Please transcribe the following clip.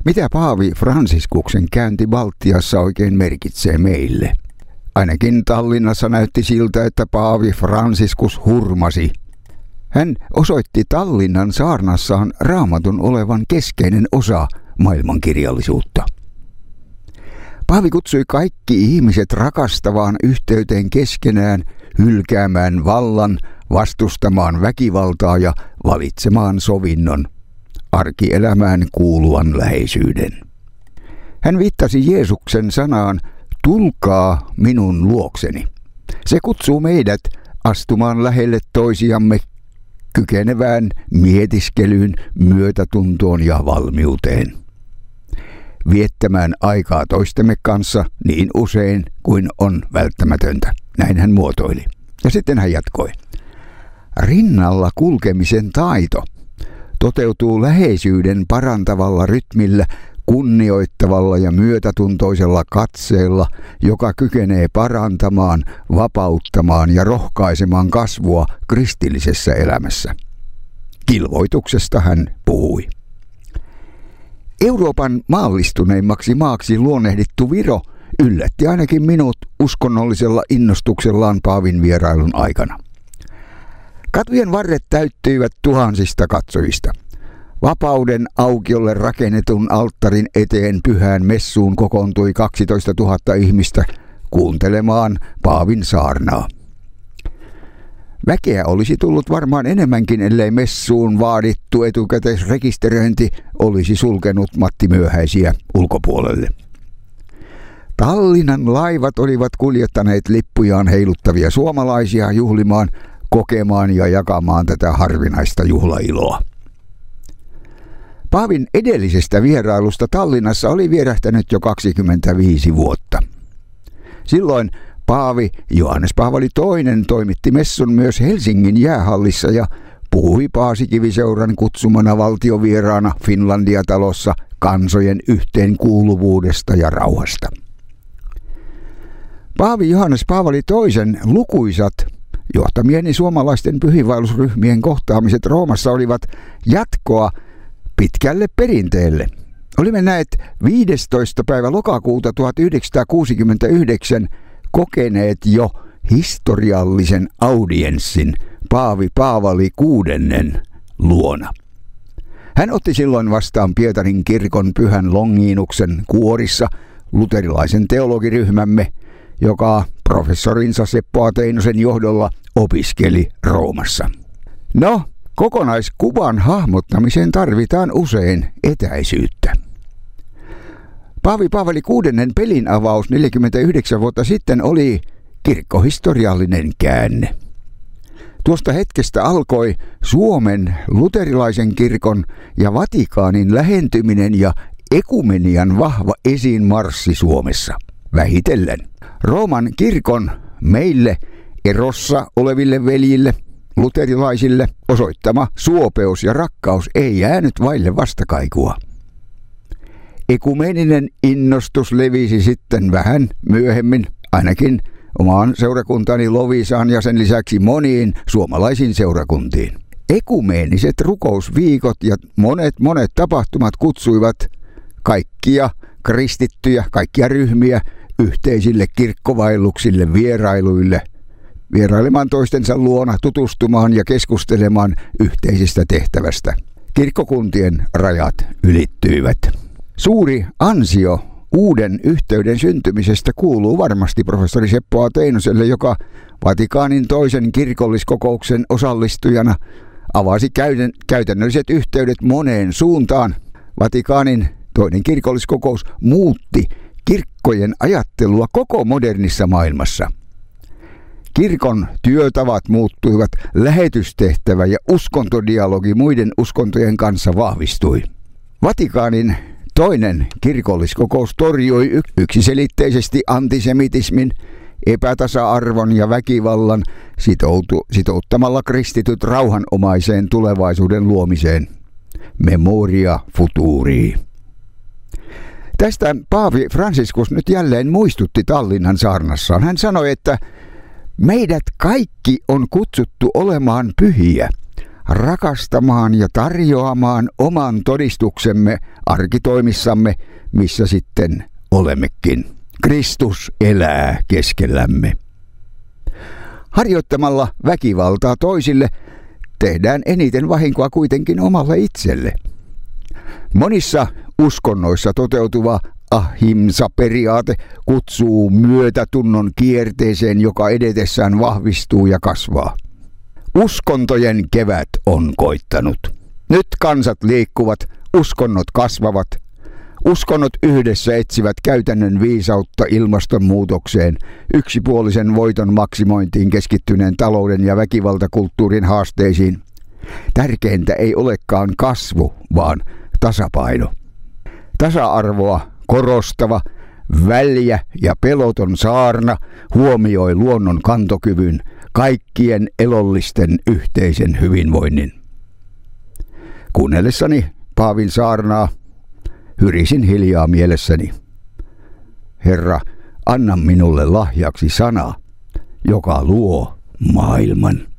Mitä paavi Fransiskuksen käynti Baltiassa oikein merkitsee meille? Ainakin Tallinnassa näytti siltä, että paavi Franciscus hurmasi. Hän osoitti Tallinnan saarnassaan Raamatun olevan keskeinen osa maailmankirjallisuutta. Paavi kutsui kaikki ihmiset rakastavaan yhteyteen keskenään, hylkäämään vallan, vastustamaan väkivaltaa ja valitsemaan sovinnon, arkielämään kuuluvan läheisyyden. Hän viittasi Jeesuksen sanaan, tulkaa minun luokseni. Se kutsuu meidät astumaan lähelle toisiamme, kykenevään mietiskelyyn, myötätuntoon ja valmiuteen. Viettämään aikaa toistemme kanssa niin usein kuin on välttämätöntä. Näin hän muotoili. Ja sitten hän jatkoi. Rinnalla kulkemisen taito toteutuu läheisyyden parantavalla rytmillä, kunnioittavalla ja myötätuntoisella katseella, joka kykenee parantamaan, vapauttamaan ja rohkaisemaan kasvua kristillisessä elämässä. Kilvoituksesta hän puhui. Euroopan maallistuneimmaksi maaksi luonnehdittu Viro yllätti ainakin minut uskonnollisella innostuksellaan paavin vierailun aikana. Katujen varret täyttyivät tuhansista katsojista. Vapauden aukiolle rakennetun alttarin eteen pyhään messuun kokoontui 12 000 ihmistä kuuntelemaan paavin saarnaa. Väkeä olisi tullut varmaan enemmänkin, ellei messuun vaadittu etukäteisrekisteröinti olisi sulkenut mattimyöhäisiä ulkopuolelle. Tallinnan laivat olivat kuljettaneet lippujaan heiluttavia suomalaisia juhlimaan, kokemaan ja jakamaan tätä harvinaista juhlailoa. Paavin edellisestä vierailusta Tallinnassa oli vierähtänyt jo 25 vuotta. Silloin paavi Johannes Paavali II toimitti messun myös Helsingin jäähallissa ja puhui Paasikiviseuran kutsumana valtiovieraana Finlandia-talossa kansojen yhteenkuuluvuudesta ja rauhasta. Paavi Johannes Paavali II lukuisat johtamieni suomalaisten pyhiinvaellusryhmien kohtaamiset Roomassa olivat jatkoa pitkälle perinteelle. Olimme näet 15. päivä lokakuuta 1969 kokeneet jo historiallisen audienssin paavi Paavali VI luona. Hän otti silloin vastaan Pietarin kirkon Pyhän Longinuksen kuorissa luterilaisen teologiryhmämme, joka professorinsa Seppo Ateinosen johdolla opiskeli Roomassa. No, kokonaiskuvan hahmottamiseen tarvitaan usein etäisyyttä. Paavi Paavali VI pelin avaus 49 vuotta sitten oli kirkkohistoriallinen käänne. Tuosta hetkestä alkoi Suomen luterilaisen kirkon ja Vatikaanin lähentyminen ja ekumenian vahva esiinmarssi Suomessa vähitellen. Rooman kirkon meille erossa oleville veljille, luterilaisille osoittama suopeus ja rakkaus ei jäänyt vaille vastakaikua. Ekumeninen innostus levisi sitten vähän myöhemmin, ainakin omaan seurakuntani Lovisaan ja sen lisäksi moniin suomalaisiin seurakuntiin. Ekumeniset rukousviikot ja monet tapahtumat kutsuivat kaikkia kristittyjä, kaikkia ryhmiä yhteisille kirkkovaelluksille, vierailemaan toistensa luona, tutustumaan ja keskustelemaan yhteisestä tehtävästä. Kirkkokuntien rajat ylittyivät. Suuri ansio uuden yhteyden syntymisestä kuuluu varmasti professori Seppo Ateinoselle, joka Vatikaanin toisen kirkolliskokouksen osallistujana avasi käytännölliset yhteydet moneen suuntaan. Vatikaanin toinen kirkolliskokous muutti kirkkojen ajattelua koko modernissa maailmassa. Kirkon työtavat muuttuivat, lähetystehtävä ja uskontodialogi muiden uskontojen kanssa vahvistui. Vatikaanin toinen kirkolliskokous torjui yksiselitteisesti antisemitismin, epätasa-arvon ja väkivallan sitouttamalla kristityt rauhanomaiseen tulevaisuuden luomiseen. Memoria Futuri. Tästä paavi Franciscus nyt jälleen muistutti Tallinnan saarnassaan. Hän sanoi, että meidät kaikki on kutsuttu olemaan pyhiä, rakastamaan ja tarjoamaan oman todistuksemme arkitoimissamme, missä sitten olemmekin. Kristus elää keskellämme. Harjoittamalla väkivaltaa toisille tehdään eniten vahinkoa kuitenkin omalle itselle. Monissa uskonnoissa toteutuva ahimsa-periaate kutsuu myötätunnon kierteeseen, joka edetessään vahvistuu ja kasvaa. Uskontojen kevät on koittanut. Nyt kansat liikkuvat, uskonnot kasvavat. Uskonnot yhdessä etsivät käytännön viisautta ilmastonmuutokseen, yksipuolisen voiton maksimointiin keskittyneen talouden ja väkivaltakulttuurin haasteisiin. Tärkeintä ei olekaan kasvu, vaan tasapaino. Tasa-arvoa korostava, väljä ja peloton saarna huomioi luonnon kantokyvyn, kaikkien elollisten yhteisen hyvinvoinnin. Kuunnellessani Paavin saarnaa hyrisin hiljaa mielessäni. Herra, anna minulle lahjaksi sana, joka luo maailman.